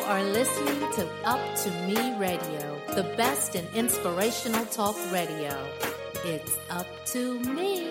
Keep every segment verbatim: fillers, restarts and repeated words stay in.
are listening to Up to Me Radio, the best in inspirational talk radio. It's up to me.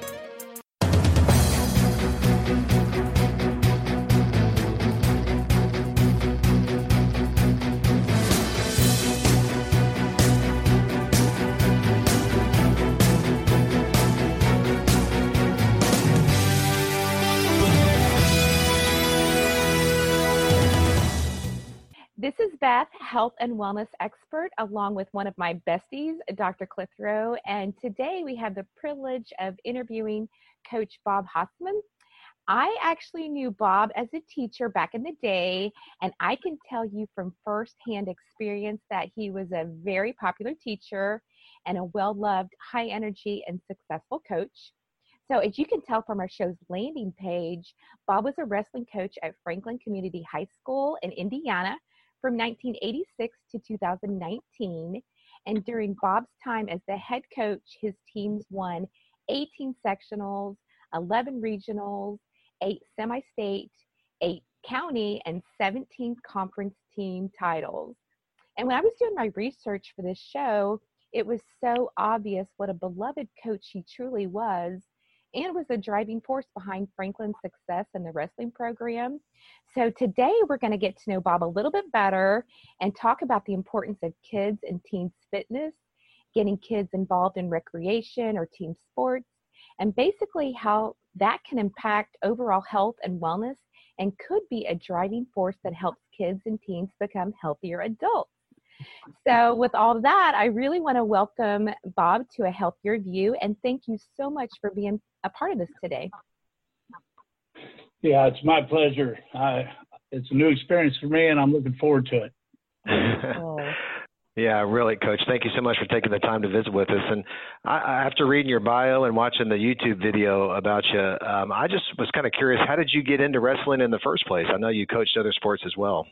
This is Beth, health and wellness expert, along with one of my besties, Doctor Clitheroe, and today we have the privilege of interviewing Coach Bob Hausman. I actually knew Bob as a teacher back in the day, and I can tell you from firsthand experience that he was a very popular teacher and a well-loved, high-energy, and successful coach. So as you can tell from our show's landing page, Bob was a wrestling coach at Franklin Community High School in Indiana from nineteen eighty-six to two thousand nineteen, and during Bob's time as the head coach, his teams won eighteen sectionals, eleven regionals, eight semi-state, eight county, and seventeen conference team titles. And when I was doing my research for this show, it was so obvious what a beloved coach he truly was, and was the driving force behind Franklin's success in the wrestling program. So today we're going to get to know Bob a little bit better and talk about the importance of kids and teens fitness, getting kids involved in recreation or team sports, and basically how that can impact overall health and wellness and could be a driving force that helps kids and teens become healthier adults. So with all of that, I really want to welcome Bob to A Healthier View, and thank you so much for being a part of this today. Yeah, it's my pleasure. I, it's a new experience for me, and I'm looking forward to it. Oh. Yeah, really, Coach. Thank you so much for taking the time to visit with us. And I, after reading your bio and watching the YouTube video about you, um, I just was kind of curious, how did you get into wrestling in the first place? I know you coached other sports as well.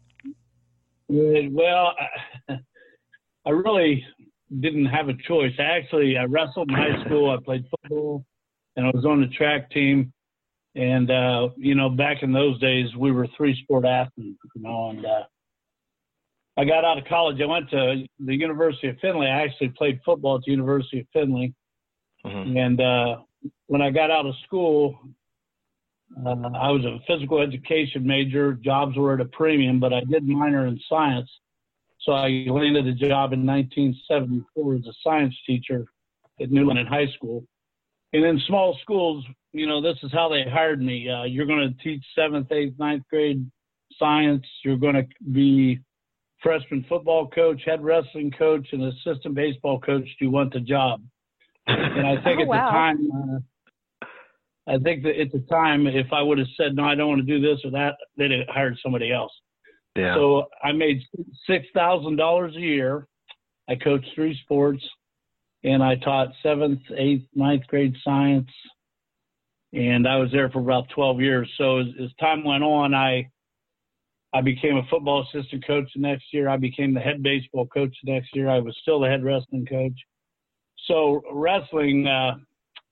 Well, I, I really didn't have a choice. Actually, I wrestled in high school. I played football, and I was on the track team. And, uh, you know, back in those days, we were three-sport athletes, you know. And uh, I got out of college. I went to the University of Findlay. I actually played football at the University of Findlay. Mm-hmm. And uh, when I got out of school, Uh, I was a physical education major. Jobs were at a premium, but I did minor in science. So I landed a job in nineteen seventy-four as a science teacher at Newland High School. And in small schools, you know, this is how they hired me. Uh, you're going to teach seventh, eighth, ninth grade science. You're going to be freshman football coach, head wrestling coach, and assistant baseball coach. Do you want the job? And I think oh, at wow. the time, uh, I think that at the time, if I would have said, no, I don't want to do this or that, they'd have hired somebody else. Yeah. So I made six thousand dollars a year. I coached three sports, and I taught seventh, eighth, ninth grade science, and I was there for about twelve years. So as, as time went on, I I became a football assistant coach the next year. I became the head baseball coach the next year. I was still the head wrestling coach. So wrestling uh, –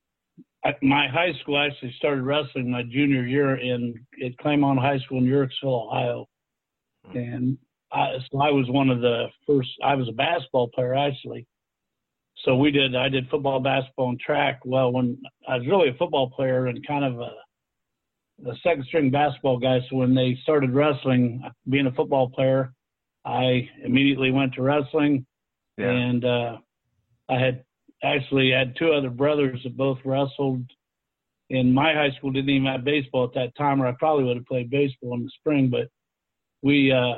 my high school actually started wrestling my junior year in at Claymont High School in Yorksville, Ohio. And I, so I was one of the first, I was a basketball player actually. So we did, I did football, basketball, and track. Well, when I was really a football player and kind of a, a second string basketball guy. So when they started wrestling, being a football player, I immediately went to wrestling. Yeah. And uh, I had, Actually, I had two other brothers that both wrestled. In my high school, didn't even have baseball at that time, or I probably would have played baseball in the spring. But we, uh,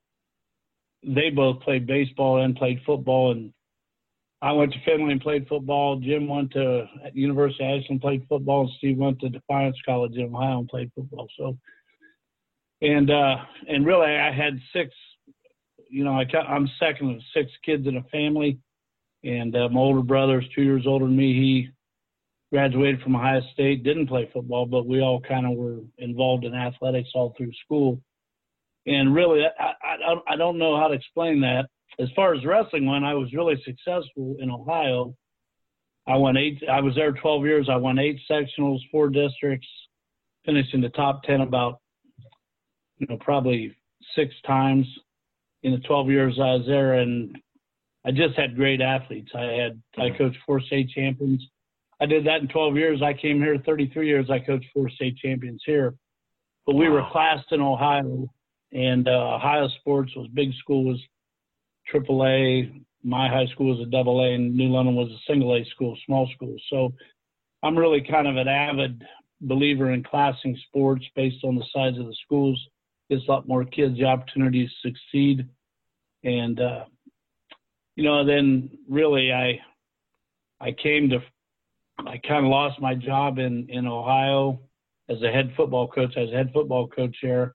they both played baseball and played football. And I went to Findlay and played football. Jim went to University of Ashland and played football. And Steve went to Defiance College in Ohio and played football. So, and uh, and really, I had six. You know, I, I'm second of six kids in a family. And uh, my older brother is two years older than me. He graduated from Ohio State, didn't play football, but we all kind of were involved in athletics all through school. And really, I, I, I don't know how to explain that. As far as wrestling went, I was really successful in Ohio. I won eight. I was there twelve years. I won eight sectionals, four districts, finished in the top ten about, you know, probably six times in the twelve years I was there, and I just had great athletes. I had I coached four state champions. I did that in twelve years. I came here thirty-three years. I coached four state champions here. But we were classed in Ohio, and uh, Ohio sports was big school was triple A. My high school was a double A, and New London was a single A school, small school. So I'm really kind of an avid believer in classing sports based on the size of the schools. Gives a lot more kids the opportunity to succeed. And, uh, you know, then really I I came to – I kind of lost my job in, in Ohio as a head football coach. I was a head football coach there.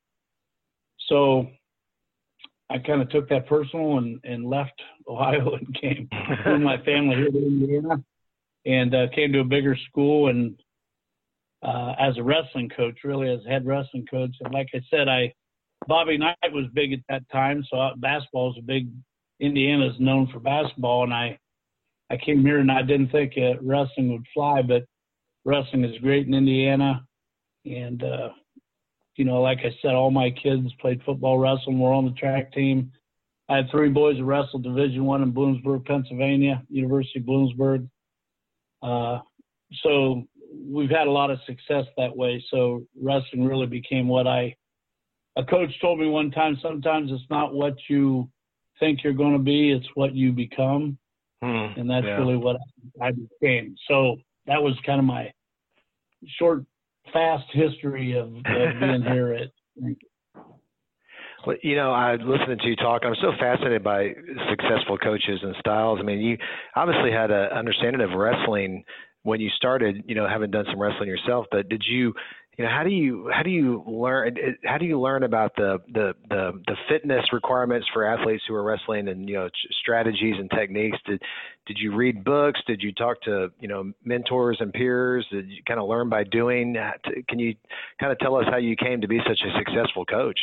So I kind of took that personal and, and left Ohio and came with my family here to Indiana and uh, came to a bigger school and uh, as a wrestling coach, really as a head wrestling coach. And like I said, I Bobby Knight was big at that time, so basketball is a big – Indiana is known for basketball, and I, I came here and I didn't think uh, wrestling would fly, but wrestling is great in Indiana. And, uh, you know, like I said, all my kids played football, wrestling. We're on the track team. I had three boys who wrestled Division One in Bloomsburg, Pennsylvania, University of Bloomsburg. Uh, so we've had a lot of success that way. So wrestling really became what I – a coach told me one time, sometimes it's not what you think you're going to be, it's what you become. Hmm, and that's yeah. really what I became. So that was kind of my short, fast history of, of being here at Lincoln. Well, you know, I listening to you talk, I'm so fascinated by successful coaches and styles. I mean, you obviously had an understanding of wrestling when you started, you know, having done some wrestling yourself, but did you, you know, how do you, how do you learn, how do you learn about the, the, the, the fitness requirements for athletes who are wrestling and, you know, strategies and techniques? Did, did you read books? Did you talk to, you know, mentors and peers? Did you kind of learn by doing? Can you kind of tell us how you came to be such a successful coach?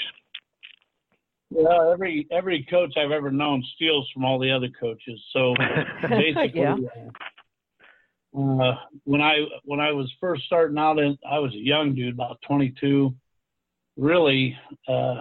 Yeah, every, every coach I've ever known steals from all the other coaches. So basically, yeah. Uh, when I when I was first starting out, in, I was a young dude, about twenty-two. Really, uh,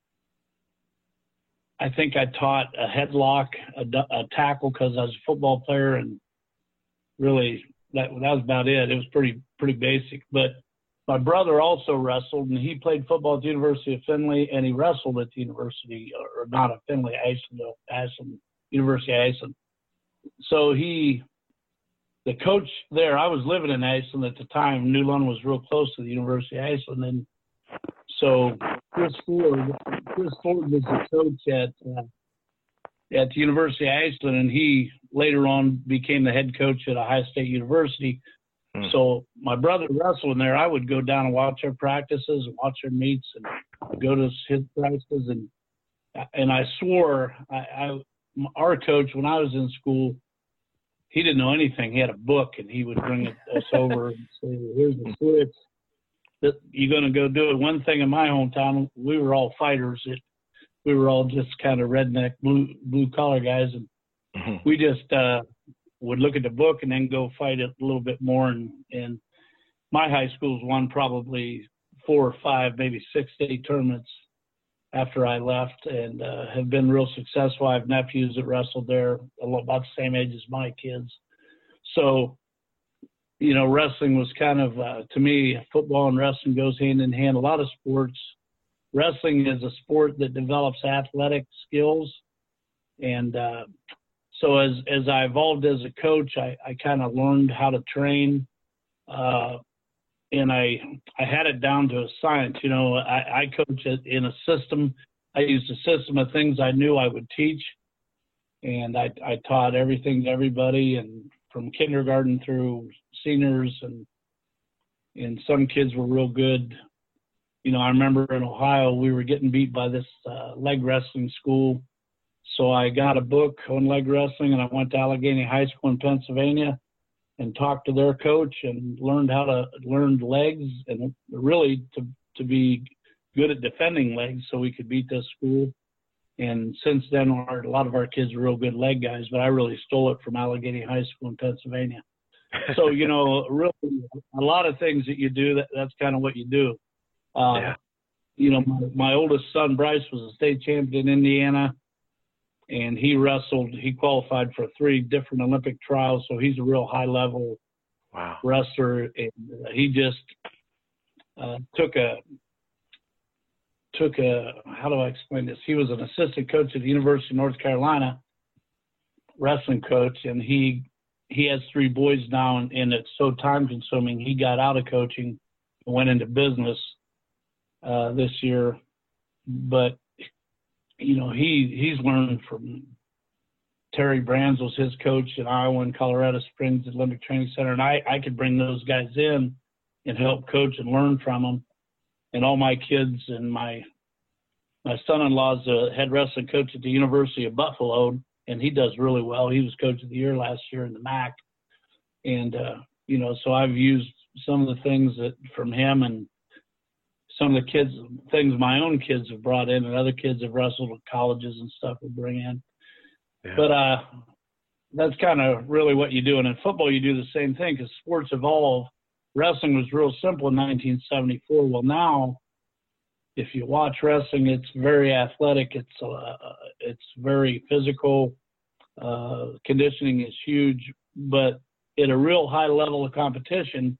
I think I taught a headlock, a, a tackle, because I was a football player, and really that that was about it. It was pretty pretty basic. But my brother also wrestled, and he played football at the University of Findlay, and he wrestled at the University, or not at Findlay, Iceland, Iceland University of Iceland. So he. The coach there, I was living in Iceland at the time. New London was real close to the University of Iceland. And so Chris Ford, Chris Ford was the coach at, uh, at the University of Iceland, and he later on became the head coach at Ohio State University. Hmm. So my brother wrestled in there. I would go down and watch their practices and watch their meets and go to his practices. And, and I swore, I, I, our coach, when I was in school, he didn't know anything. He had a book, and he would bring us over and say, here's the switch. That you're going to go do it. One thing in my hometown, we were all fighters. It, we were all just kind of redneck, blue blue collar guys, and mm-hmm. we just uh, would look at the book and then go fight it a little bit more. And, and my high school's won probably four or five, maybe six state tournaments after I left, and uh, have been real successful. I have nephews that wrestled there about the same age as my kids. So, you know, wrestling was kind of, uh, to me, football and wrestling goes hand in hand. A lot of sports, wrestling is a sport that develops athletic skills. And uh, so as, as I evolved as a coach, I, I kind of learned how to train, uh, and I I had it down to a science. You know, I, I coach in a system. I used a system of things I knew I would teach, and I, I taught everything to everybody, and from kindergarten through seniors, and and some kids were real good. You know, I remember in Ohio we were getting beat by this uh, leg wrestling school, so I got a book on leg wrestling, and I went to Allegheny High School in Pennsylvania and talked to their coach and learned how to learn legs, and really to, to be good at defending legs so we could beat this school. And since then, our, a lot of our kids are real good leg guys, but I really stole it from Allegheny High School in Pennsylvania. So, you know, really a lot of things that you do, that, that's kind of what you do. Uh, yeah. you know, my, my oldest son, Bryce, was a state champion in Indiana, and he wrestled. He qualified for three different Olympic trials, so he's a real high-level wow. wrestler. And he just uh, took a took a how do I explain this? He was an assistant coach at the University of North Carolina, wrestling coach, and he he has three boys now, and, and it's so time-consuming. He got out of coaching and went into business uh, this year, but you know he he's learned from Terry Brands was his coach in Iowa and Colorado Springs Olympic Training Center, and I I could bring those guys in and help coach and learn from them. And all my kids and my my son-in-law's a head wrestling coach at the University of Buffalo, and he does really well. He was coach of the year last year in the M A C, and uh, you know, so I've used some of the things that from him and some of the kids, things my own kids have brought in, and other kids have wrestled at colleges and stuff will bring in. Yeah. But uh, that's kind of really what you do. And in football, you do the same thing because sports evolve. Wrestling was real simple in nineteen seventy-four. Well, now, if you watch wrestling, it's very athletic. It's uh, it's very physical. Uh, conditioning is huge, but at a real high level of competition,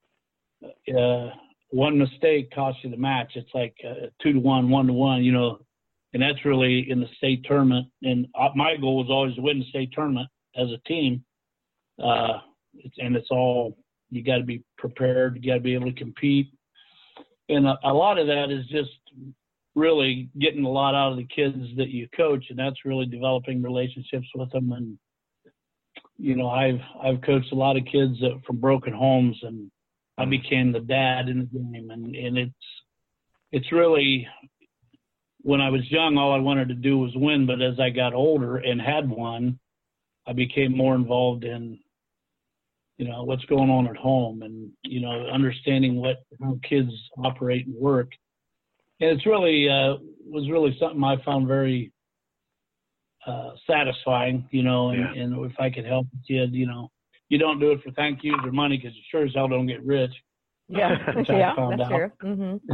uh, one mistake costs you the match. It's like uh, two to one, one to one, you know, and that's really in the state tournament. And my goal was always to win the state tournament as a team. Uh, it's, and it's all, you got to be prepared. You got to be able to compete. And a, a lot of that is just really getting a lot out of the kids that you coach, and that's really developing relationships with them. And, you know, I've, I've coached a lot of kids that, from broken homes, and I became the dad in the game. And, and it's, it's really, when I was young, all I wanted to do was win. But as I got older and had won, I became more involved in, you know, what's going on at home and, you know, understanding what, how kids operate and work. And it's really, uh, was really something I found very uh, satisfying, you know, and, yeah. and if I could help a kid, you know, you don't do it for thank yous or money because you sure as hell don't get rich. Yeah, yeah, that's out. True. Mm-hmm.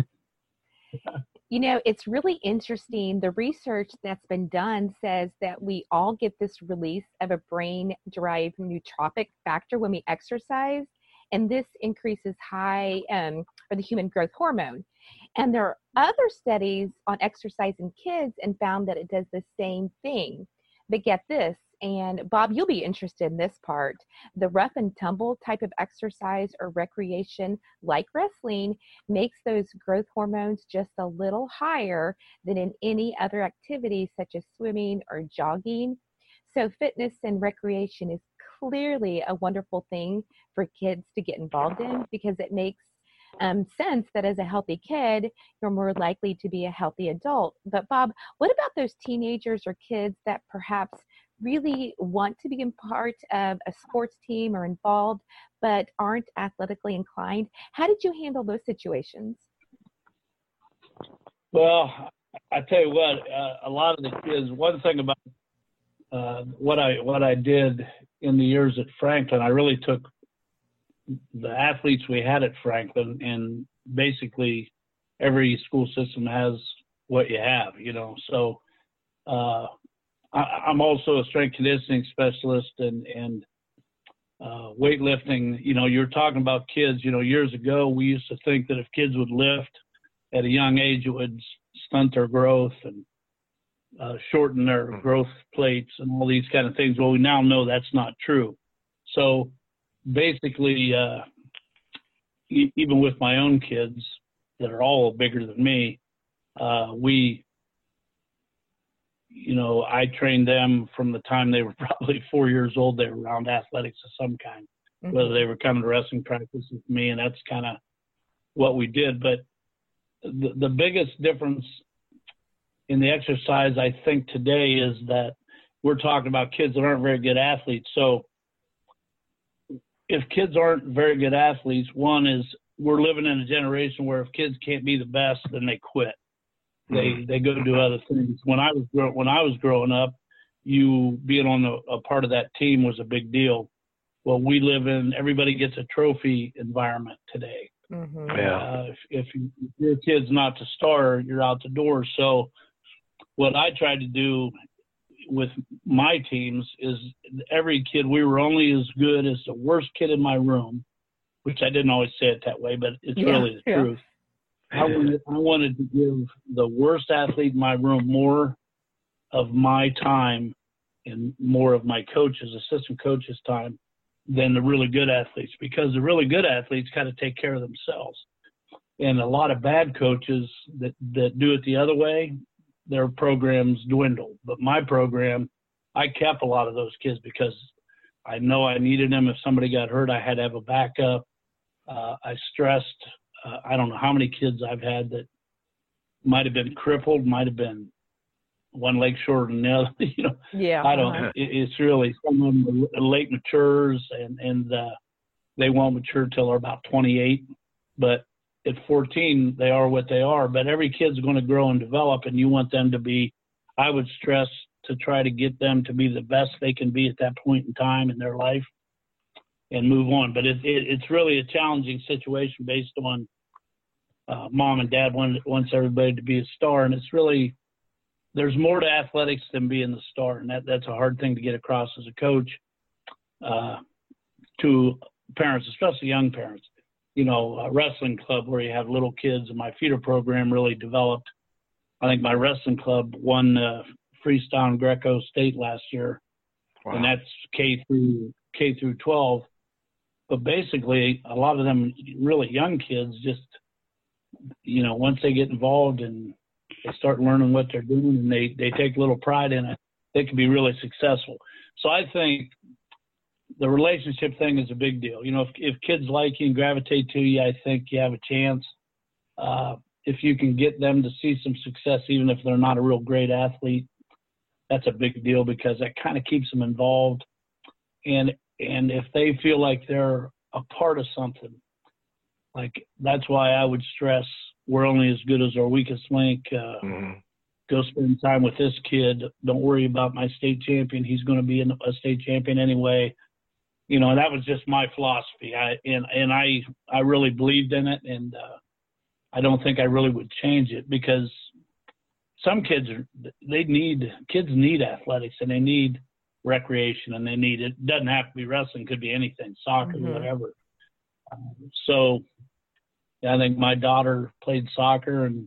You know, it's really interesting. The research that's been done says that we all get this release of a brain-derived nootropic factor when we exercise, and this increases high um, or the human growth hormone. And there are other studies on exercise in kids and found that it does the same thing. But get this, and Bob, you'll be interested in this part. The rough and tumble type of exercise or recreation like wrestling makes those growth hormones just a little higher than in any other activity such as swimming or jogging. So fitness and recreation is clearly a wonderful thing for kids to get involved in because it makes um, sense that as a healthy kid, you're more likely to be a healthy adult. But Bob, what about those teenagers or kids that perhaps really want to be in part of a sports team or involved, but aren't athletically inclined? How did you handle those situations? Well, I tell you what, uh, a lot of the kids, one thing about uh, what I what I did in the years at Franklin, I really took the athletes we had at Franklin, and basically every school system has what you have, you know. So uh, I, I'm also a strength conditioning specialist and, and uh, weightlifting. You know, you're talking about kids, you know, years ago we used to think that if kids would lift at a young age, it would stunt their growth and uh, shorten their growth plates and all these kind of things. Well, we now know that's not true. So basically, uh, e- even with my own kids that are all bigger than me, uh, we, you know, I trained them from the time they were probably four years old. They were around athletics of some kind, mm-hmm. whether they were coming to wrestling practice with me, and that's kind of what we did. But the, the biggest difference in the exercise, I think, today is that we're talking about kids that aren't very good athletes. So if kids aren't very good athletes, one is we're living in a generation where if kids can't be the best, then they quit. They they go do other things. When I was when I was growing up, you being on a, a part of that team was a big deal. Well, we live in everybody gets a trophy environment today. Mm-hmm. Yeah. Uh, if, if, you, if your kid's not the star, you're out the door. So what I tried to do with my teams is every kid, we were only as good as the worst kid in my room, which I didn't always say it that way, but it's yeah, really the yeah. truth. I wanted, I wanted to give the worst athlete in my room more of my time and more of my coaches, assistant coaches' time than the really good athletes, because the really good athletes got to take care of themselves. And a lot of bad coaches that, that do it the other way, their programs dwindle. But my program, I kept a lot of those kids because I know I needed them. If somebody got hurt, I had to have a backup. Uh, I stressed, uh, I don't know how many kids I've had that might have been crippled, might have been one leg shorter than the other. You know, Yeah, I don't. uh-huh. It, it's really some of them are late matures, and and uh, they won't mature till they're about twenty-eight. But at fourteen, they are what they are. But every kid's going to grow and develop, and you want them to be. I would stress to try to get them to be the best they can be at that point in time in their life, and move on. But it, it, it's really a challenging situation based on uh, mom and dad want, wants everybody to be a star, and it's really. There's more to athletics than being the star, and that, that's a hard thing to get across as a coach uh, to parents, especially young parents. You know, a wrestling club where you have little kids, and my feeder program really developed. I think my wrestling club won uh, freestyle and Greco state last year, wow. And that's K through K through twelve. But basically, a lot of them really young kids just, you know, once they get involved and they start learning what they're doing and they, they take a little pride in it, they can be really successful. So I think the relationship thing is a big deal. You know, if, if kids like you and gravitate to you, I think you have a chance. Uh, if you can get them to see some success, even if they're not a real great athlete, that's a big deal because that kind of keeps them involved. And, and if they feel like they're a part of something, like that's why I would stress we're only as good as our weakest link. Uh, mm-hmm. Go spend time with this kid. Don't worry about my state champion. He's going to be a state champion anyway. You know, that was just my philosophy. I and and I I really believed in it, and uh, I don't think I really would change it because some kids are they need kids need athletics and they need recreation and they need it doesn't have to be wrestling, could be anything, soccer, mm-hmm. whatever. Um, so. I think my daughter played soccer, and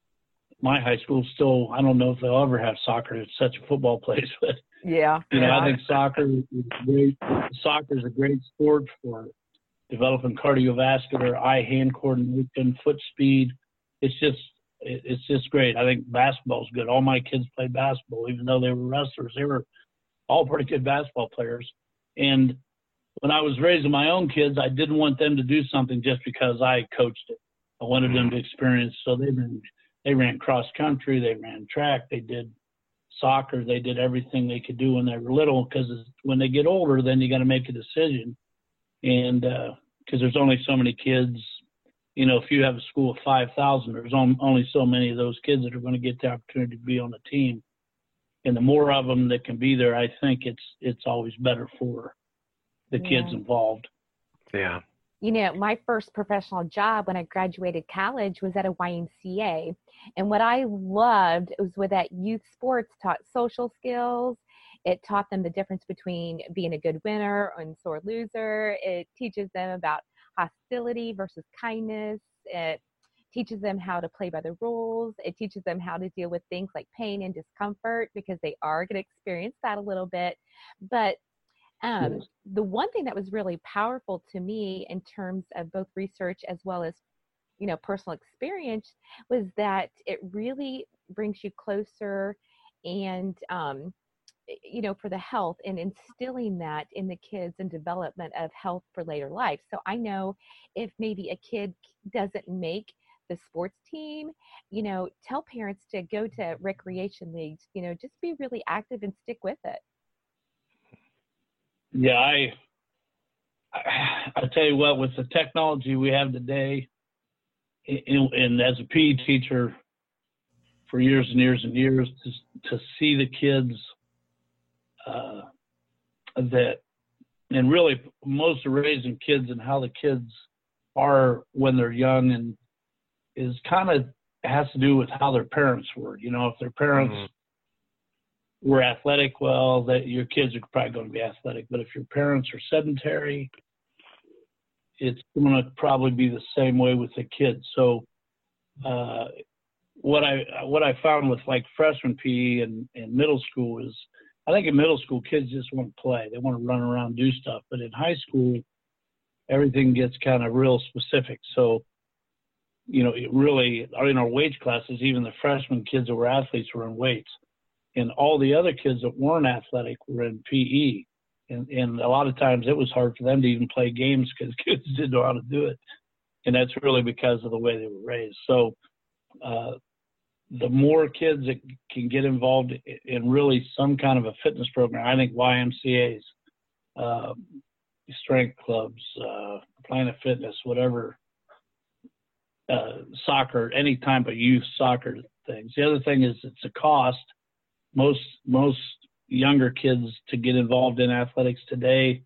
my high school still, I don't know if they'll ever have soccer. It's such a football place, but yeah, you know, yeah. I think soccer is great. Soccer is a great sport for developing cardiovascular, eye-hand coordination, foot speed. It's just, it's just great. I think basketball is good. All my kids played basketball, even though they were wrestlers. They were all pretty good basketball players. And when I was raising my own kids, I didn't want them to do something just because I coached it. I wanted them to experience. So they ran, they ran cross country, they ran track, they did soccer, they did everything they could do when they were little. Because when they get older, then you got to make a decision. And because uh, there's only so many kids, you know, if you have a school of five thousand, there's only so many of those kids that are going to get the opportunity to be on the team. And the more of them that can be there, I think it's it's always better for the kids yeah. involved. Yeah. You know, my first professional job when I graduated college was at a Y M C A. And what I loved was with that youth sports taught social skills. It taught them the difference between being a good winner and sore loser. It teaches them about hostility versus kindness. It teaches them how to play by the rules. It teaches them how to deal with things like pain and discomfort because they are going to experience that a little bit. But Um, yes. The one thing that was really powerful to me in terms of both research as well as, you know, personal experience was that it really brings you closer and, um, you know, for the health and instilling that in the kids and development of health for later life. So I know if maybe a kid doesn't make the sports team, you know, tell parents to go to recreation leagues, you know, just be really active and stick with it. Yeah, I, I I tell you what, with the technology we have today, and, and as a P E teacher for years and years and years, to, to see the kids uh, that, and really most of raising kids and how the kids are when they're young, and is kind of has to do with how their parents were. You know, if their parents mm-hmm. were athletic, well, that your kids are probably going to be athletic. But if your parents are sedentary, it's going to probably be the same way with the kids. So uh, what I what I found with like freshman P E and, and middle school is, I think in middle school kids just want to play. They want to run around, do stuff. But in high school, everything gets kind of real specific. So, you know, it really, in our weights classes, even the freshman kids that were athletes were in weights. And all the other kids that weren't athletic were in P E. And, and a lot of times it was hard for them to even play games because kids didn't know how to do it. And that's really because of the way they were raised. So uh, the more kids that can get involved in really some kind of a fitness program, I think Y M C As, uh, strength clubs, uh, Planet Fitness, whatever, uh, soccer, any type of youth soccer things. The other thing is it's a cost. Most most younger kids to get involved in athletics today,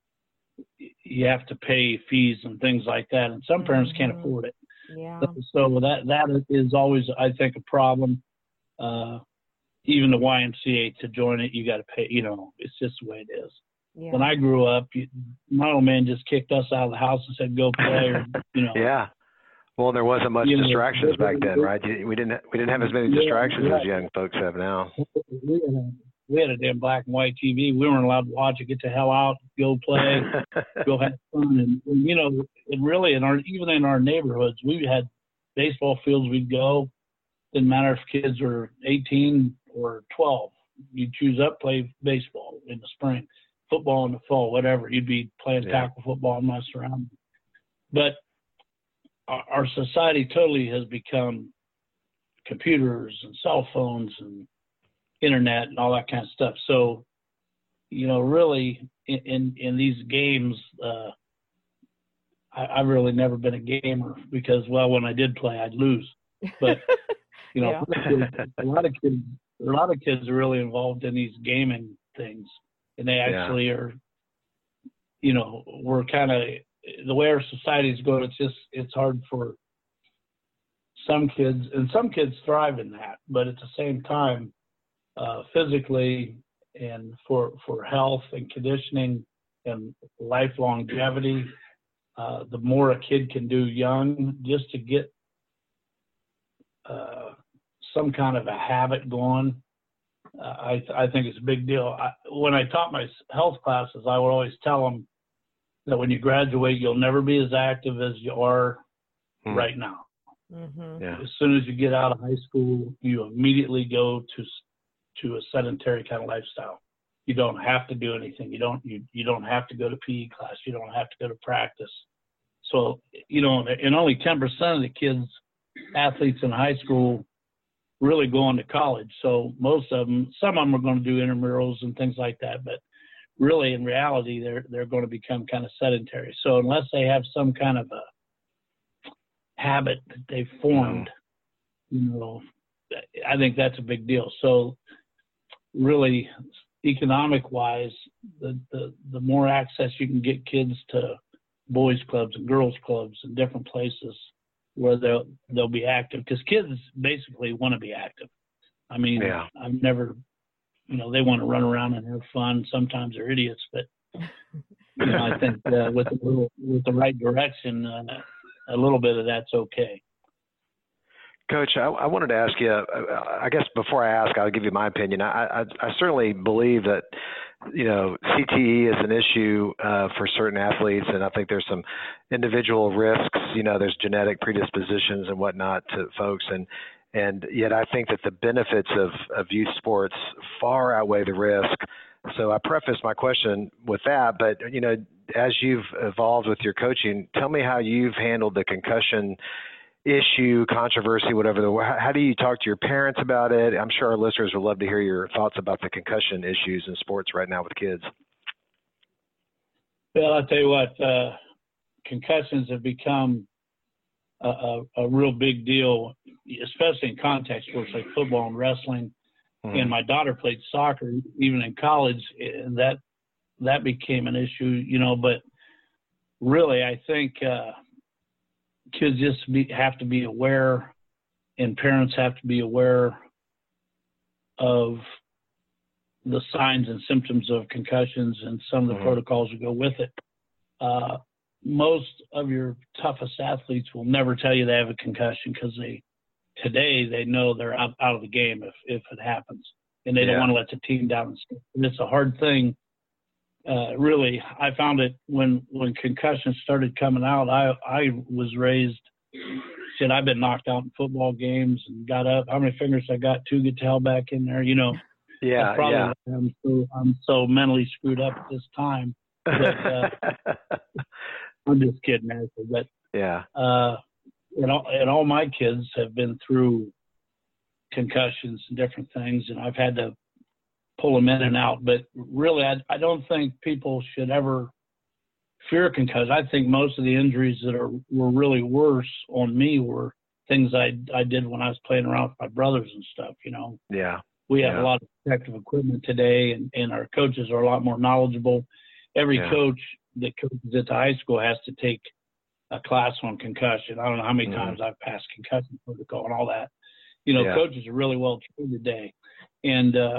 you have to pay fees and things like that, and some parents mm-hmm. can't afford it. Yeah. So that that is always, I think, a problem. Uh, even the Y M C A, to join it, you got to pay. You know, it's just the way it is. Yeah. When I grew up, you, my old man just kicked us out of the house and said, "Go play," or you know. Yeah. Well, there wasn't much you distractions know, back then, right? We didn't we didn't have as many distractions yeah, yeah. as young folks have now. We had, a, we had a damn black and white T V. We weren't allowed to watch it. Get the hell out, go play, go have fun, and, and you know, it really in our even in our neighborhoods, we had baseball fields. We'd go. Didn't matter if kids were eighteen or twelve. You'd choose up, play baseball in the spring, football in the fall, whatever. You'd be playing yeah. tackle football and mess around. But our, our society totally has become computers and cell phones and internet and all that kind of stuff. So, you know, really in, in, in these games, uh, I, I've really never been a gamer because, well, when I did play, I'd lose. But, you know, yeah. a lot of kids, a lot of kids are really involved in these gaming things, and they actually yeah. are, you know, we're kind of, the way our society's going, it's just, it's hard for some kids, and some kids thrive in that, but at the same time, uh, physically and for, for health and conditioning and life longevity, uh, the more a kid can do young, just to get uh, some kind of a habit going, uh, I, I think it's a big deal. I, when I taught my health classes, I would always tell them that when you graduate, you'll never be as active as you are hmm. right now. Mm-hmm. Yeah. As soon as you get out of high school, you immediately go to to a sedentary kind of lifestyle. You don't have to do anything. You don't you you don't have to go to P E class. You don't have to go to practice. So, you know, and only ten percent of the kids, athletes in high school, really go on to college. So most of them, some of them are going to do intramurals and things like that, but really in reality, they're they're going to become kind of sedentary. So unless they have some kind of a habit that they've formed, you know, I think that's a big deal. So really, economic wise, the, the, the more access you can get kids to boys clubs and girls clubs and different places where they'll, they'll be active, because kids basically want to be active. I mean, yeah. I've never, you know, they want to run around and have fun. Sometimes they're idiots, but you know, I think uh, with the little, with the right direction, uh, a little bit of that's okay. Coach, I, I wanted to ask you, I guess before I ask, I'll give you my opinion. I, I, I certainly believe that, you know, C T E is an issue uh, for certain athletes, and I think there's some individual risks. You know, there's genetic predispositions and whatnot to folks, and and yet I think that the benefits of, of youth sports far outweigh the risk. So I preface my question with that, but, you know, as you've evolved with your coaching, tell me how you've handled the concussion issue, controversy, whatever. The, how do you talk to your parents about it? I'm sure our listeners would love to hear your thoughts about the concussion issues in sports right now with kids. Well, I'll tell you what, uh, concussions have become a, a, a real big deal, especially in contact sports like football and wrestling. Mm-hmm. And my daughter played soccer even in college, and that that became an issue, you know. But really, I think uh, kids just be, have to be aware, and parents have to be aware of the signs and symptoms of concussions and some of the mm-hmm. protocols that go with it. Uh, most of your toughest athletes will never tell you they have a concussion because they today they know they're out, out of the game if, if it happens, and they yeah. don't want to let the team down. And it's a hard thing. Uh, really, I found it when, when concussions started coming out, I, I was raised, shit, I've been knocked out in football games and got up. How many fingers I got? Two, get the hell back in there, you know. Yeah, probably yeah. I'm so, I'm so mentally screwed up at this time. But, uh, I'm just kidding, actually. But, yeah. Uh, and, all, and all my kids have been through concussions and different things, and I've had to pull them in and out. But really, I, I don't think people should ever fear concussion. I think most of the injuries that are were really worse on me were things I I did when I was playing around with my brothers and stuff, you know. Yeah. We have yeah. a lot of protective equipment today, and, and our coaches are a lot more knowledgeable. Every yeah. coach that coaches at the high school has to take a class on concussion. I don't know how many mm-hmm. times I've passed concussion protocol and all that. You know, yeah. coaches are really well trained today. And uh,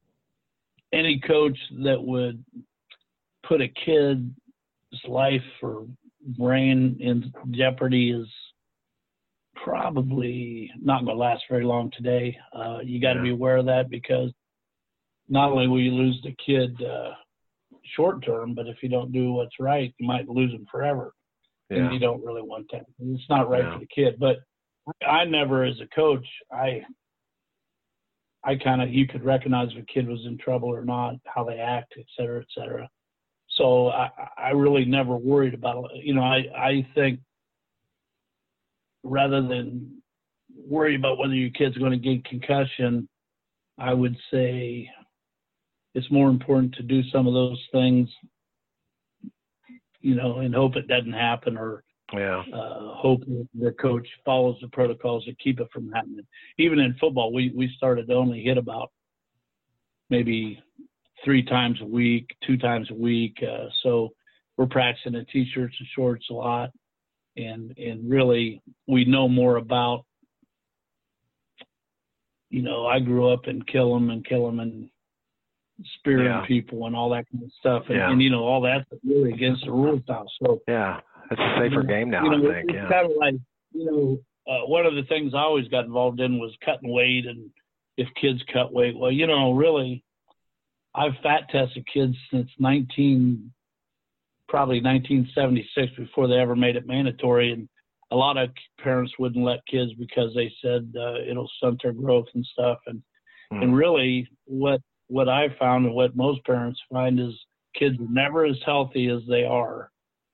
any coach that would put a kid's life or brain in jeopardy is probably not going to last very long today. Uh, you got to yeah. be aware of that, because not only will you lose the kid uh, short term, but if you don't do what's right, you might lose them forever. Yeah. And you don't really want that. It's not right yeah. for the kid. But I never, as a coach, I I kind of, you could recognize if a kid was in trouble or not, how they act, et cetera, et cetera. So I, I really never worried about it. You know, I, I think rather than worry about whether your kid's going to get concussion, I would say it's more important to do some of those things, you know, and hope it doesn't happen, or yeah. uh, hope the coach follows the protocols that keep it from happening. Even in football, we, we started to only hit about maybe three times a week, two times a week. Uh, so we're practicing in T-shirts and shorts a lot. And, and really, we know more about, you know, I grew up in Killam and Killam and spearing yeah. people and all that kind of stuff. And, yeah. and, you know, all that's really against the rules now. So yeah, it's a safer you know, game now, you know, I think. It's yeah. kind of like, you know, uh, one of the things I always got involved in was cutting weight, and if kids cut weight. Well, you know, really, I've fat tested kids since nineteen, probably nineteen seventy-six, before they ever made it mandatory. And a lot of parents wouldn't let kids because they said uh, it'll stunt their growth and stuff. And mm. and really, what what I found and what most parents find is kids are never as healthy as they are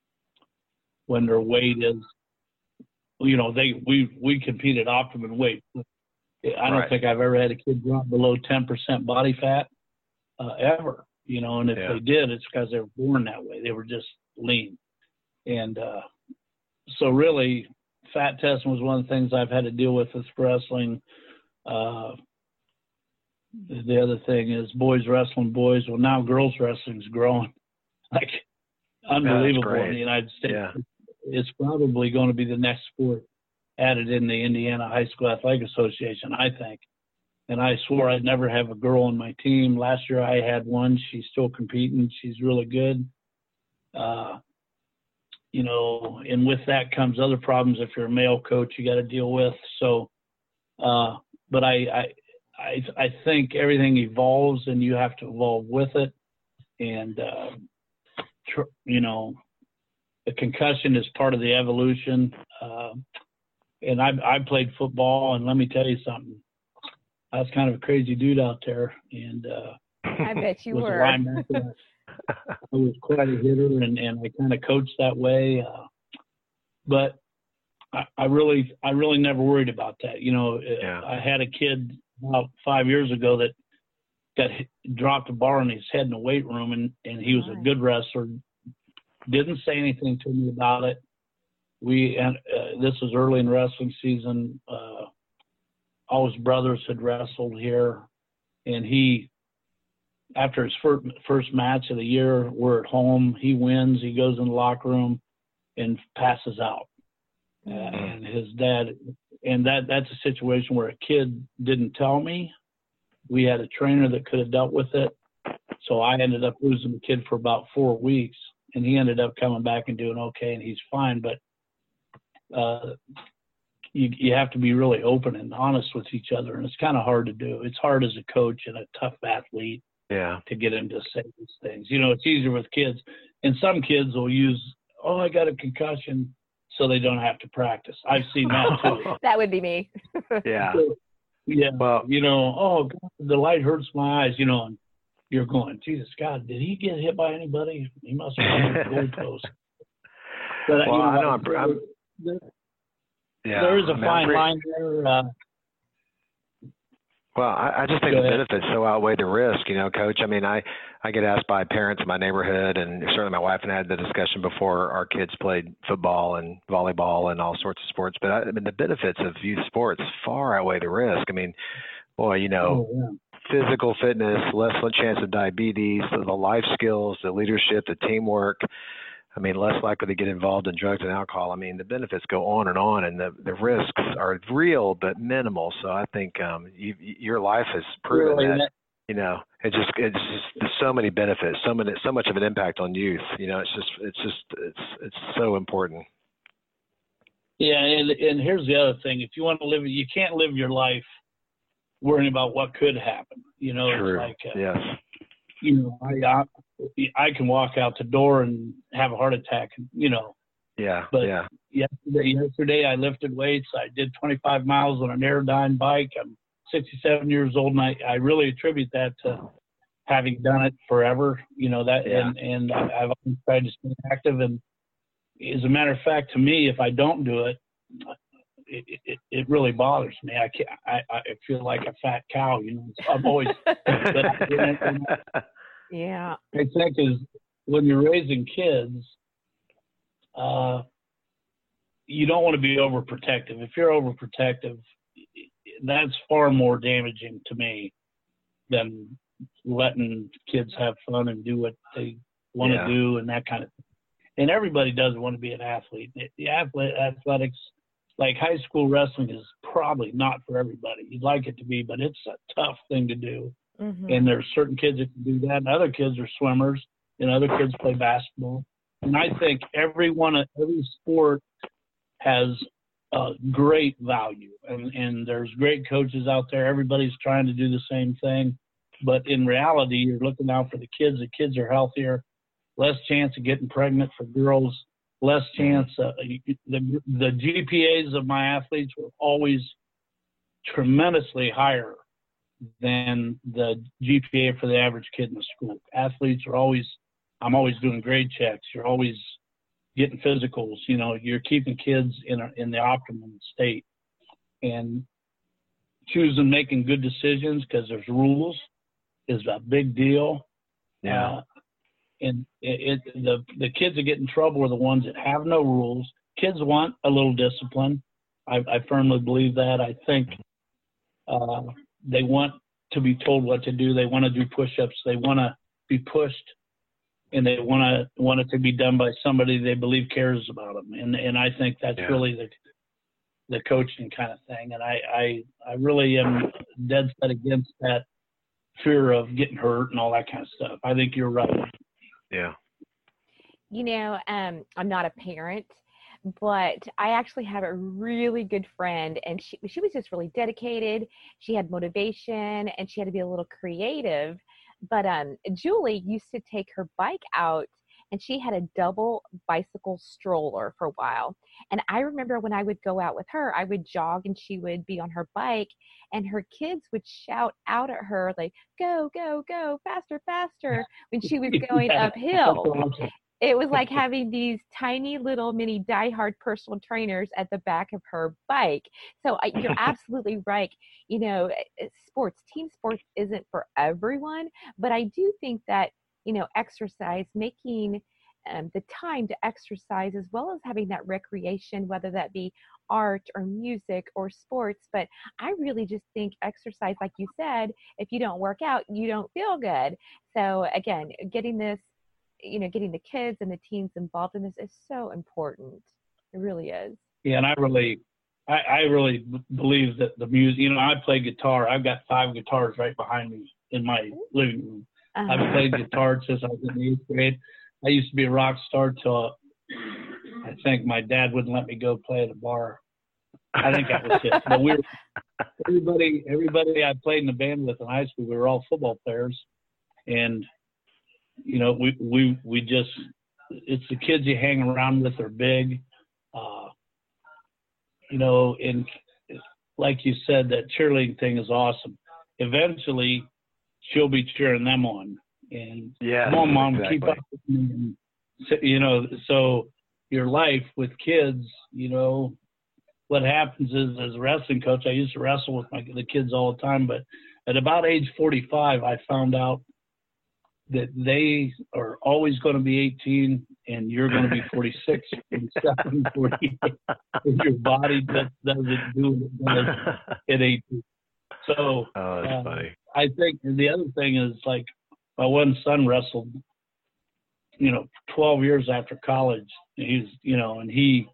when their weight is, you know, they we we compete at optimum weight. I don't right. think I've ever had a kid drop below ten percent body fat uh, ever, you know, and if yeah. they did, it's because they were born that way. They were just lean. And uh, so really, fat testing was one of the things I've had to deal with with wrestling. Uh, the other thing is boys wrestling boys. Well, now girls wrestling's growing like unbelievable yeah, in the United States. Yeah. It's probably going to be the next sport added in the Indiana High School Athletic Association, I think. And I swore I'd never have a girl on my team. Last year I had one. She's still competing. She's really good. Uh, you know, and with that comes other problems if you're a male coach you got to deal with. So, uh, but I, I, I, I think everything evolves and you have to evolve with it. And, uh, tr- you know, the concussion is part of the evolution. Uh, and I, I played football, and let me tell you something. I was kind of a crazy dude out there, and uh, I bet you was were. A linebacker. I was quite a hitter, and, and I kind of coached that way. Uh, but I, I really, I really never worried about that. You know, yeah. I had a kid about five years ago that got hit, dropped a bar on his head in the weight room, and, and he was Nice. a good wrestler. Didn't say anything to me about it. We and uh, this was early in wrestling season. Uh, all his brothers had wrestled here, and he, after his first first match of the year, we're at home. He wins. He goes in the locker room and passes out. uh, and his dad, and that that's a situation where a kid didn't tell me. We had a trainer that could have dealt with it, so I ended up losing the kid for about four weeks, and he ended up coming back and doing okay, and he's fine. But uh, you you have to be really open and honest with each other, and it's kind of hard to do. It's hard as a coach and a tough athlete. Yeah. To get him to say these things. You know, it's easier with kids. And some kids will use, oh, I got a concussion, so they don't have to practice. I've seen that too. That would be me. Yeah. So, yeah. Well, you know, oh, God, the light hurts my eyes, you know, and you're going, Jesus, God, did he get hit by anybody? He must have been a goalpost. But, well, you know, I know. I'm, there, I'm, there, yeah, there is a I mean, fine line there. Uh, Well, I, I just think the benefits so outweigh the risk, you know, Coach. I mean, I, I get asked by parents in my neighborhood, and certainly my wife and I had the discussion before our kids played football and volleyball and all sorts of sports. But I, I mean, the benefits of youth sports far outweigh the risk. I mean, boy, you know, oh, yeah. physical fitness, less chance of diabetes, the life skills, the leadership, the teamwork. I mean, less likely to get involved in drugs and alcohol. I mean, the benefits go on and on, and the, the risks are real but minimal. So I think um, you, your life has proven really? that, you know, it just it's just there's so many benefits, so many, so much of an impact on youth. You know, it's just it's just it's it's so important. Yeah, and and here's the other thing: if you want to live, you can't live your life worrying about what could happen. You know, True. it's like uh, yes. You know, I, I I can walk out the door and have a heart attack, you know. Yeah, but yeah. Yesterday, yesterday I lifted weights. I did twenty-five miles on an Aerodyne bike. I'm sixty-seven years old, and I, I really attribute that to having done it forever. You know, that, yeah. and, and I, I've always tried to stay active. And as a matter of fact, to me, if I don't do it, it, it, it really bothers me. I can't, I, I feel like a fat cow, you know. I'm always, but I, you know, yeah. I think is when you're raising kids, uh, you don't want to be overprotective. If you're overprotective, that's far more damaging to me than letting kids have fun and do what they want yeah. to do and that kind of thing. And everybody doesn't want to be an athlete. The athlete, athletics, like high school wrestling, is probably not for everybody. You'd like it to be, but it's a tough thing to do. Mm-hmm. And there's certain kids that can do that, and other kids are swimmers, and other kids play basketball. And I think every one of every sport has uh, great value, and, and there's great coaches out there. Everybody's trying to do the same thing, but in reality, you're looking out for the kids. The kids are healthier, less chance of getting pregnant for girls, less chance. Uh, the the G P As of my athletes were always tremendously higher than the G P A for the average kid in the school. Athletes are always, I'm always doing grade checks. You're always getting physicals. You know, you're keeping kids in a, in the optimum state, and choosing making good decisions because there's rules is a big deal. Yeah. Uh, and it, it the the kids that get in trouble are the ones that have no rules. Kids want a little discipline. I, I firmly believe that. I think uh, they want to be told what to do. They want to do push-ups. They want to be pushed, and they want to want it to be done by somebody they believe cares about them. And and I think that's yeah. really the the coaching kind of thing. And I, I I really am dead set against that fear of getting hurt and all that kind of stuff. I think you're right. Yeah. You know, um, I'm not a parent, but I actually have a really good friend, and she she was just really dedicated. She had motivation, and she had to be a little creative. But um, Julie used to take her bike out, and she had a double bicycle stroller for a while. And I remember when I would go out with her, I would jog and she would be on her bike, and her kids would shout out at her like, go, go, go, faster, faster, when she was going yeah. uphill. It was like having these tiny little mini diehard personal trainers at the back of her bike. So I, you're absolutely right. You know, sports, team sports isn't for everyone, but I do think that, you know, exercise, making um, the time to exercise, as well as having that recreation, whether that be art or music or sports. But I really just think exercise, like you said, if you don't work out, you don't feel good. So again, getting this, you know, getting the kids and the teens involved in this is so important. It really is. Yeah, and I really, I, I really b- believe that the music. You know, I play guitar. I've got five guitars right behind me in my living room. Uh-huh. I've played guitar since I was in the eighth grade. I used to be a rock star till I think my dad wouldn't let me go play at a bar. I think that was it. But we were, everybody, everybody I played in the band with in high school, we were all football players, and you know, we we we just, it's the kids you hang around with are big, uh, you know, and like you said, that cheerleading thing is awesome. Eventually, she'll be cheering them on, and yes, come on, Mom, exactly. keep up with me. And, you know, so your life with kids, you know. What happens is, as a wrestling coach, I used to wrestle with my, the kids all the time, but at about age forty-five, I found out that they are always going to be eighteen and you're going to be forty-six, forty-seven, forty-eight, and your body just doesn't do what it does at eighteen. So oh, that's uh, funny. I think the other thing is, like, my one son wrestled, you know, twelve years after college. He's, you know, and he,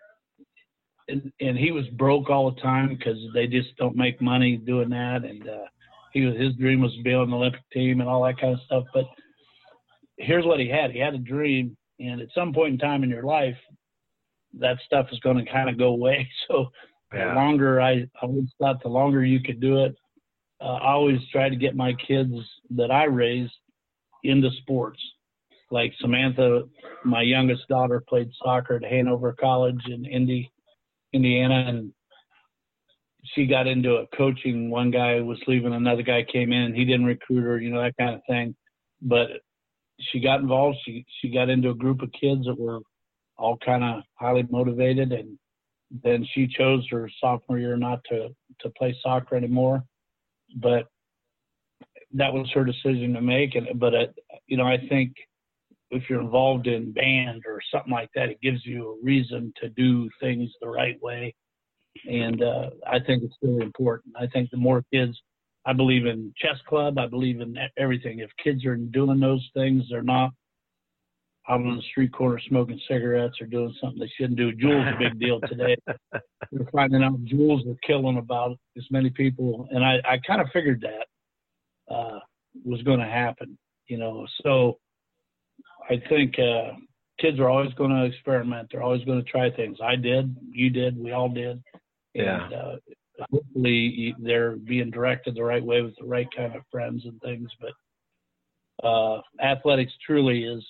And, and he was broke all the time because they just don't make money doing that. And uh, he was, his dream was to be on the Olympic team and all that kind of stuff. But here's what he had. He had a dream. And at some point in time in your life, that stuff is going to kind of go away. So yeah. the longer I, I always thought the longer you could do it, uh, I always try to get my kids that I raised into sports. Like Samantha, my youngest daughter, played soccer at Hanover College in Indy. Indiana, and she got into it coaching. One guy was leaving, another guy came in, he didn't recruit her, you know, that kind of thing. But she got involved. She she got into a group of kids that were all kind of highly motivated, and then she chose her sophomore year not to, to play soccer anymore. But that was her decision to make. And but, it, you know, I think if you're involved in band or something like that, it gives you a reason to do things the right way. And uh, I think it's really important. I think the more kids, I believe in chess club, I believe in everything. If kids are doing those things, they're not out on the street corner smoking cigarettes or doing something they shouldn't do. Juul's a big deal today. We're finding out Juuls are killing about as many people. And I, I kind of figured that uh, was going to happen, you know. So I think uh, kids are always going to experiment. They're always going to try things. I did. You did. We all did. Yeah. And uh, hopefully they're being directed the right way with the right kind of friends and things. But uh, athletics truly is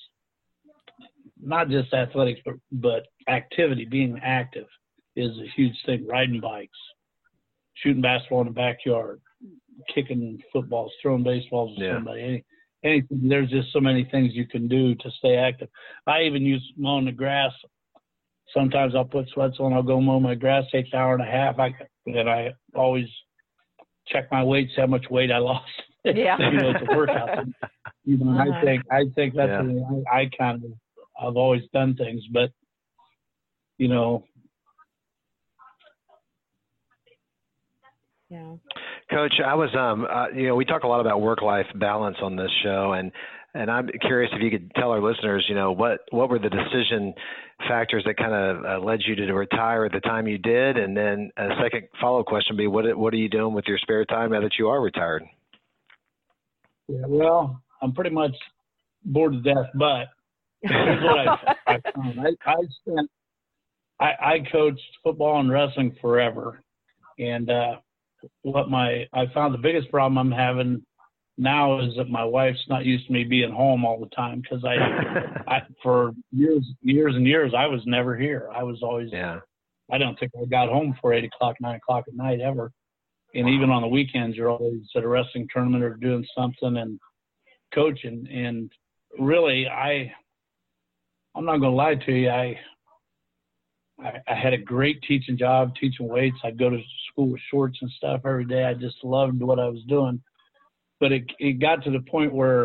not just athletics, but, but activity, being active is a huge thing. Riding bikes, shooting basketball in the backyard, kicking footballs, throwing baseballs at yeah. somebody. Any, anything. There's just so many things you can do to stay active. I even use mowing the grass. Sometimes I'll put sweats on. I'll go mow my grass. Takes an hour and a half. I and I always check my weight, see how much weight I lost. Yeah, you know, it's a workout. You know, uh-huh. I think I think that's yeah. what I, I kind of I've always done things, but you know. Yeah. Coach, I was, um, uh, you know, we talk a lot about work-life balance on this show, and and I'm curious if you could tell our listeners, you know, what what were the decision factors that kind of uh, led you to retire at the time you did, and then a second follow-up question would be, what what are you doing with your spare time now that you are retired? Yeah, well, I'm pretty much bored to death, but here's what I, I found. I, I spent, I, I coached football and wrestling forever, and uh, what my I found the biggest problem I'm having now is that my wife's not used to me being home all the time, because I, I for years years and years I was never here. I was always yeah. I don't think I got home before eight o'clock, nine o'clock at night ever. And wow. even on the weekends, you're always at a wrestling tournament or doing something and coaching. And really, I I'm not gonna lie to you, I I, I had a great teaching job, teaching weights. I'd go to school with shorts and stuff every day. I just loved what I was doing. But it it got to the point where,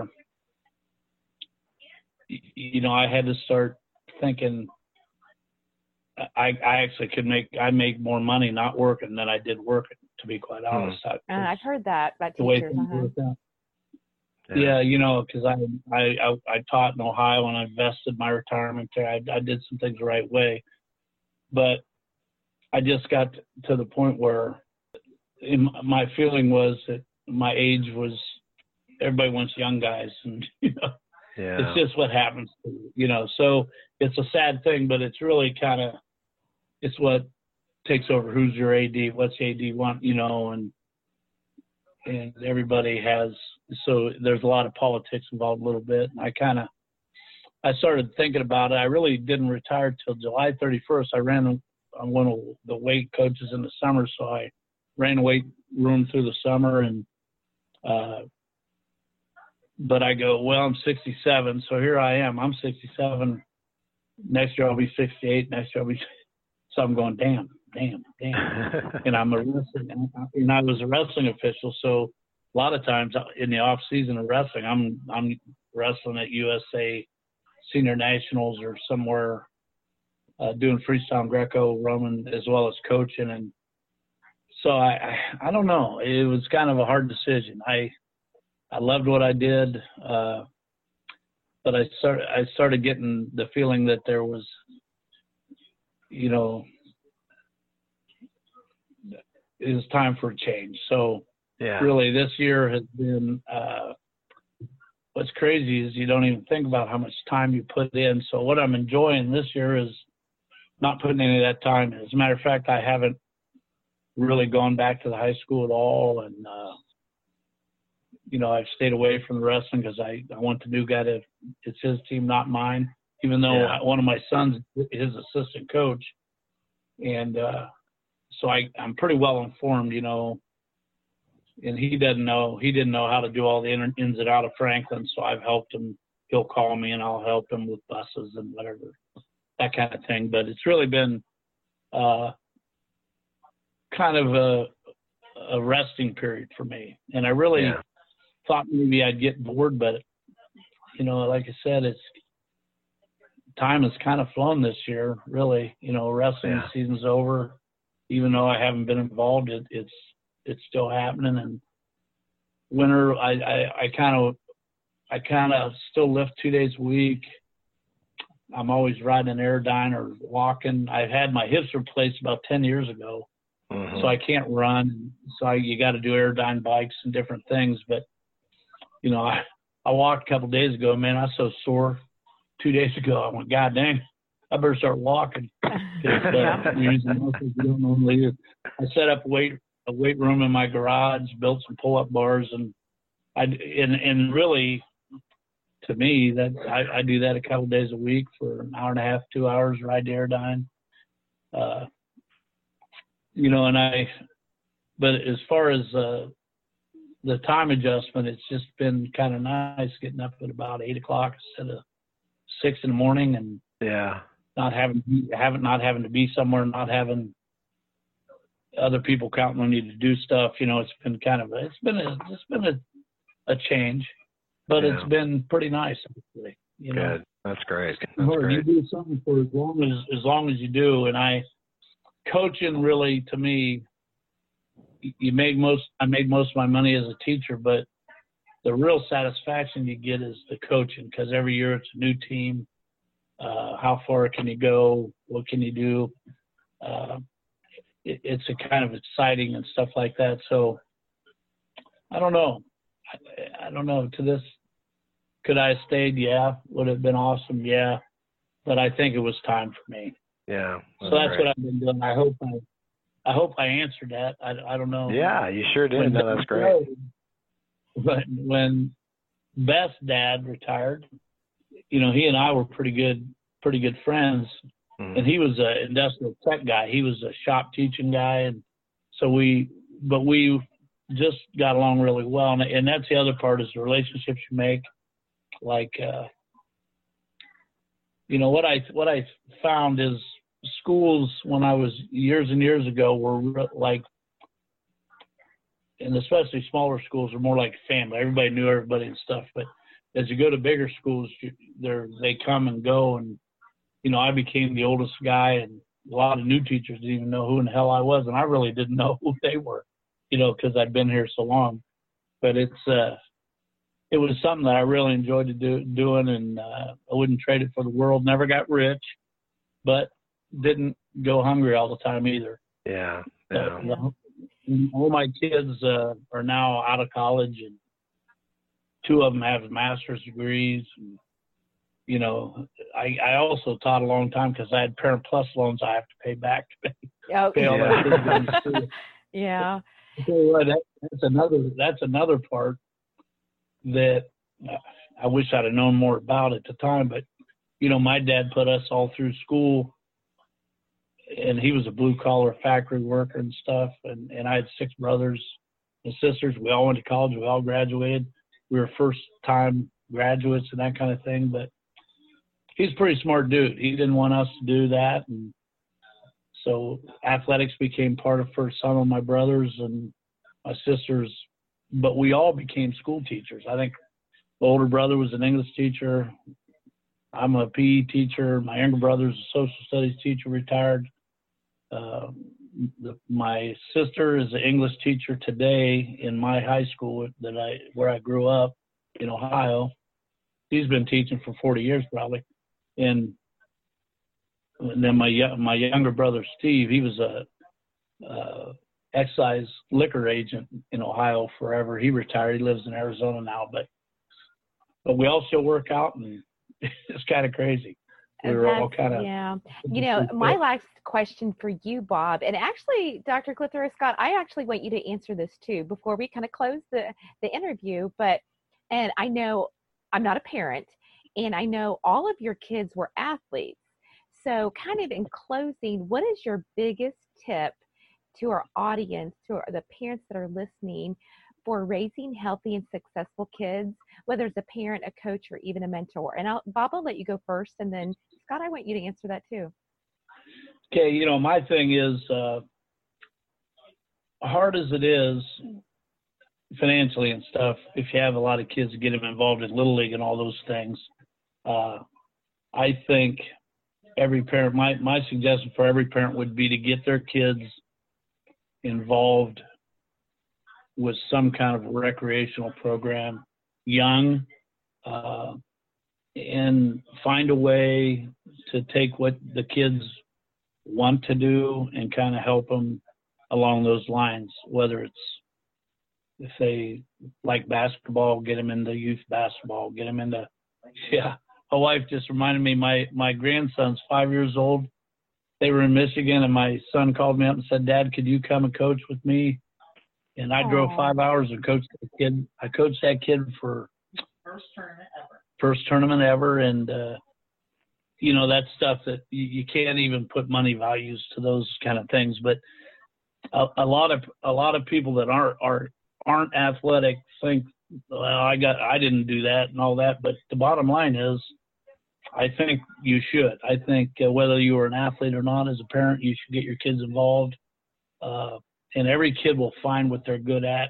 you know, I had to start thinking I, I actually could make, I make more money not working than I did working, to be quite honest. Uh, I've heard that about the way teachers. things Uh-huh. worked out. Yeah. Yeah, you know, because I, I, I, I taught in Ohio and I invested my retirement there. I, I did some things the right way. But I just got to the point where in, my feeling was that my age was, everybody wants young guys, and you know, yeah. it's just what happens, you know. So it's a sad thing, but it's really kind of, it's what takes over. Who's your A D? What's A D want? You know, and and everybody has. So there's a lot of politics involved a little bit. And I kind of, I started thinking about it. I really didn't retire till July thirty-first. I ran on one of the weight coaches in the summer, so I ran a weight room through the summer, and uh, but I go, well, I'm sixty-seven, so here I am. I'm sixty-seven. Next year I'll be sixty-eight. Next year I'll be. So I'm going, damn, damn, damn. And I'm a wrestling, and I was a wrestling official, so a lot of times in the off season of wrestling, I'm I'm wrestling at U S A Senior Nationals or somewhere, uh, doing freestyle Greco-Roman as well as coaching, and so I, I I don't know. It was kind of a hard decision. I I loved what I did, uh, but I started I started getting the feeling that there was, you know, it was time for a change. So yeah. really this year has been, uh, what's crazy is you don't even think about how much time you put in. So what I'm enjoying this year is not putting any of that time in. As a matter of fact, I haven't really gone back to the high school at all. And, uh, you know, I've stayed away from the wrestling because I, I want the new guy to, it's his team, not mine, even though yeah. one of my sons is his assistant coach. And, uh, so I, I'm pretty well informed, you know, and he doesn't know, he didn't know how to do all the ins and outs of Franklin. So I've helped him. He'll call me and I'll help him with buses and whatever, that kind of thing. But it's really been uh, kind of a, a resting period for me. And I really yeah. thought maybe I'd get bored, but, you know, like I said, it's time has kind of flown this year, really. You know, wrestling yeah. season's over. Even though I haven't been involved, it, it's it's still happening. And winter, I I kind of I kind of still lift two days a week. I'm always riding an Airdyne or walking. I had my hips replaced about ten years ago, mm-hmm. so I can't run. So I, you got to do Airdyne bikes and different things. But you know, I I walked a couple of days ago. Man, I was so sore two days ago. I went, God dang, I better start walking. Yeah. Uh, you don't normally use. I set up a weight a weight room in my garage, built some pull up bars, and I and and really, to me, that I, I do that a couple of days a week for an hour and a half, two hours, ride to Airdyne. Uh, you know, and I, but as far as uh, the time adjustment, it's just been kind of nice getting up at about eight o'clock instead of six in the morning, and yeah. not having having not having to be somewhere, not having other people counting on you to do stuff. You know, it's been kind of a, it's been a it's been a, a change, but yeah. it's been pretty nice. Actually, you know, good. That's great. That's or great. you do something for as long as as long as you do, and I coaching really to me, you make most. I made most of my money as a teacher, but the real satisfaction you get is the coaching, because every year it's a new team. Uh, how far can you go? What can you do? Uh, it, it's a kind of exciting and stuff like that. So I don't know. I, I don't know. To this, could I have stayed? Yeah. Would it have been awesome? Yeah. But I think it was time for me. Yeah. That's so that's great. what I've been doing. I hope I, I hope I answered that. I, I don't know. Yeah, you sure did. When no, that's great. But when Beth's dad retired, you know, he and I were pretty good, pretty good friends, mm-hmm. and he was an industrial tech guy. He was a shop teaching guy, and so we, but we just got along really well. And, and that's the other part is the relationships you make. Like, uh, you know, what I what I found is schools when I was years and years ago were like, and especially smaller schools are more like family. Everybody knew everybody and stuff, but as you go to bigger schools, they they come and go, and you know I became the oldest guy, and a lot of new teachers didn't even know who in the hell I was, and I really didn't know who they were, you know, because I'd been here so long. But it's uh, it was something that I really enjoyed to do, doing, and uh, I wouldn't trade it for the world. Never got rich, but didn't go hungry all the time either. Yeah. yeah. Uh, the, all my kids uh, are now out of college, and two of them have master's degrees. And, you know, I, I also taught a long time because I had Parent Plus loans I have to pay back to pay, oh, pay all yeah. my kids in school. yeah. So, uh, that, that's another that's another part that uh, I wish I'd have known more about at the time. But you know, my dad put us all through school, and he was a blue collar factory worker and stuff. And, and I had six brothers and sisters. We all went to college. We all graduated. We were first time graduates and that kind of thing. But he's a pretty smart dude. He didn't want us to do that. And so athletics became part of for some of my brothers and my sisters, but we all became school teachers. I think the older brother was an English teacher. I'm a P E teacher. My younger brother's a social studies teacher, retired. Uh, the, my sister is an English teacher today in my high school that I where I grew up in Ohio. He's been teaching for forty years probably. And, and then my my younger brother Steve, he was a uh, excise liquor agent in Ohio forever. He retired. He lives in Arizona now, but but we all still work out, and it's kind of crazy. We were all kind of yeah. You know, my last question for you, Bob, and actually, Doctor Clitheroe Scott, I actually want you to answer this too before we kind of close the the interview. But and I know I'm not a parent. And I know all of your kids were athletes. So kind of in closing, what is your biggest tip to our audience, to the parents that are listening, for raising healthy and successful kids, whether it's a parent, a coach, or even a mentor? And I'll, Bob, I'll let you go first. And then, Scott, I want you to answer that too. Okay, you know, my thing is, uh, hard as it is financially and stuff, if you have a lot of kids, get them involved in Little League and all those things, Uh, I think every parent, my, my suggestion for every parent would be to get their kids involved with some kind of recreational program young, uh, and find a way to take what the kids want to do and kind of help them along those lines, whether it's if they like basketball, get them into youth basketball, get them into, yeah. My wife just reminded me, my, my grandson's five years old. They were in Michigan, and my son called me up and said, Dad, could you come and coach with me? And I Aww. drove five hours and coached that kid. I coached that kid for first tournament ever. First tournament ever. And, uh, you know, that's stuff that you, you can't even put money values to those kind of things. But a, a lot of a lot of people that aren't are aren't athletic think, well, I got I didn't do that and all that. But the bottom line is, I think you should. I think uh, whether you are an athlete or not, as a parent, you should get your kids involved. Uh, and every kid will find what they're good at.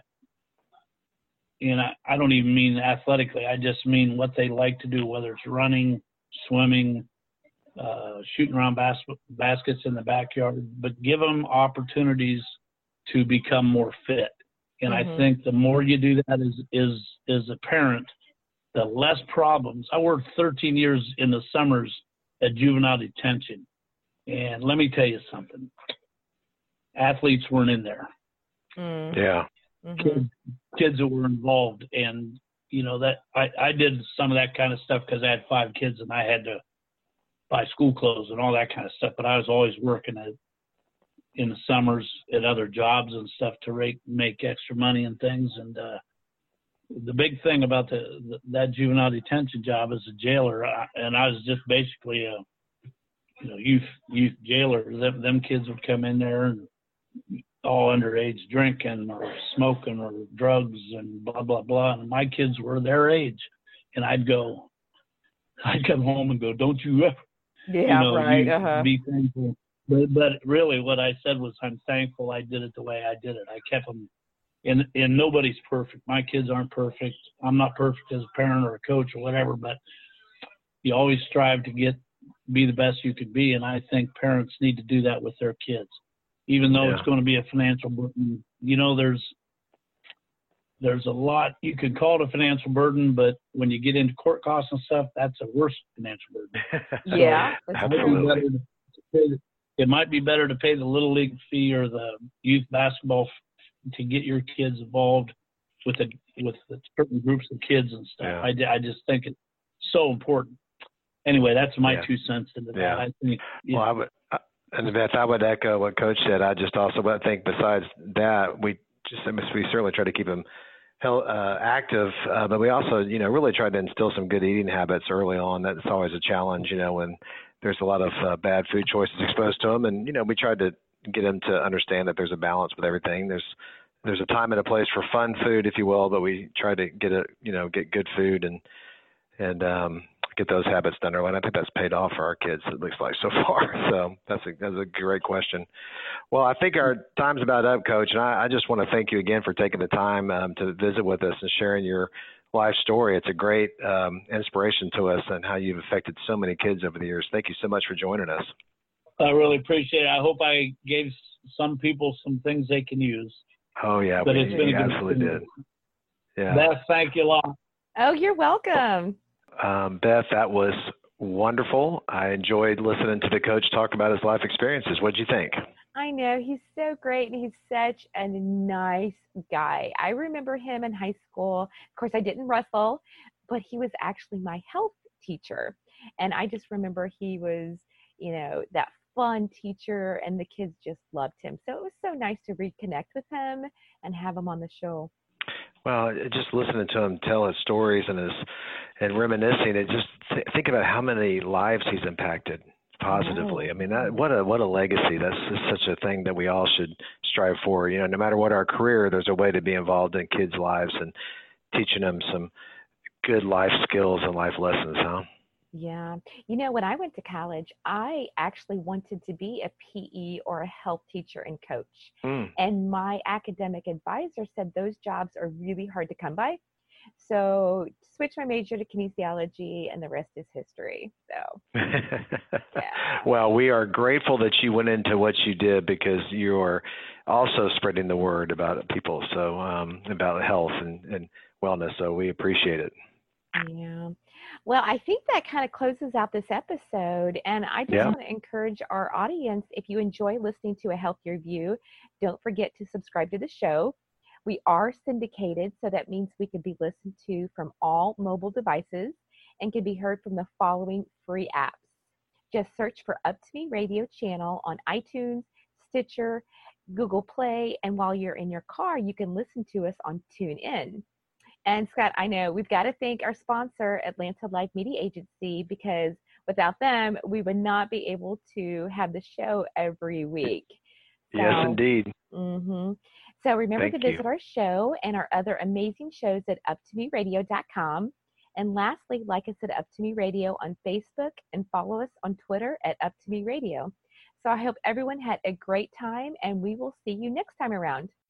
And I, I don't even mean athletically. I just mean what they like to do, whether it's running, swimming, uh, shooting around bas- baskets in the backyard. But give them opportunities to become more fit. And mm-hmm. I think the more you do that as, as, as a parent, the less problems. I worked thirteen years in the summers at juvenile detention. And let me tell you something. Athletes weren't in there. Mm. Yeah. Mm-hmm. Kids, kids that were involved. And, you know, that I, I did some of that kind of stuff because I had five kids and I had to buy school clothes and all that kind of stuff. But I was always working at, in the summers at other jobs and stuff to rake, make extra money and things. And, uh, the big thing about the, the that juvenile detention job as a jailer, I, and I was just basically a you know youth youth jailer. Them, them kids would come in there and all underage, drinking or smoking or drugs and blah blah blah. And my kids were their age, and I'd go, I'd come home and go, "Don't you ever, yeah, you know, right, you uh-huh. be thankful." But but really, what I said was, I'm thankful I did it the way I did it. I kept them. And, and nobody's perfect. My kids aren't perfect. I'm not perfect as a parent or a coach or whatever, but you always strive to get be the best you could be. And I think parents need to do that with their kids, even though yeah. it's going to be a financial burden. You know, there's there's a lot. You could call it a financial burden, but when you get into court costs and stuff, that's a worse financial burden. yeah, so absolutely. it might be better to pay the Little League fee or the youth basketball f- to get your kids involved with the with the certain groups of kids and stuff. Yeah. I, I just think it's so important. Anyway, that's my yeah. two cents into that. Yeah. I think, well, I would, uh, and Beth, I would echo what Coach said. I just also would think besides that, we just we certainly try to keep them uh, active, uh, but we also, you know, really try to instill some good eating habits early on. That's always a challenge, you know, when there's a lot of uh, bad food choices exposed to them, and you know, we tried to get them to understand that there's a balance with everything. There's there's a time and a place for fun food, if you will, but we try to get a you know get good food and and um, get those habits done early. And I think that's paid off for our kids, at least like so far. So that's a that's a great question. Well, I think our time's about up, Coach, and I, I just want to thank you again for taking the time um, to visit with us and sharing your life story. It's a great um, inspiration to us and how you've affected so many kids over the years. Thank you so much for joining us. I really appreciate it. I hope I gave some people some things they can use. Oh, yeah, but we, it's been absolutely did. Yeah. Beth, thank you a lot. Oh, you're welcome. Um, Beth, that was wonderful. I enjoyed listening to the coach talk about his life experiences. What did you think? I know. He's so great, and he's such a nice guy. I remember him in high school. Of course, I didn't wrestle, but he was actually my health teacher. And I just remember he was, you know, that fun teacher, and the kids just loved him. So it was so nice to reconnect with him and have him on the show. Well, just listening to him tell his stories and his and reminiscing, it just th- think about how many lives he's impacted positively. I mean, that, what a what a legacy. That's just such a thing that we all should strive for. You know, no matter what our career, there's a way to be involved in kids' lives and teaching them some good life skills and life lessons, huh? Yeah. You know, when I went to college, I actually wanted to be a P E or a health teacher and coach. Mm. And my academic advisor said those jobs are really hard to come by. So switched my major to kinesiology, and the rest is history. So, yeah. Well, we are grateful that you went into what you did, because you're also spreading the word about people, so um, about health and, and wellness. So we appreciate it. Yeah. Well, I think that kind of closes out this episode. And I just yeah. want to encourage our audience, if you enjoy listening to A Healthier View, don't forget to subscribe to the show. We are syndicated, so that means we can be listened to from all mobile devices and can be heard from the following free apps. Just search for Up to Me Radio channel on iTunes, Stitcher, Google Play, and while you're in your car, you can listen to us on TuneIn. And Scott, I know we've got to thank our sponsor, Atlanta Live Media Agency, because without them, we would not be able to have the show every week. So, yes, indeed. Mm-hmm. So remember thank to visit you. our show and our other amazing shows at up to me radio dot com. And lastly, like us at Up to Me Radio on Facebook and follow us on Twitter at Up to Me Radio. So I hope everyone had a great time, and we will see you next time around.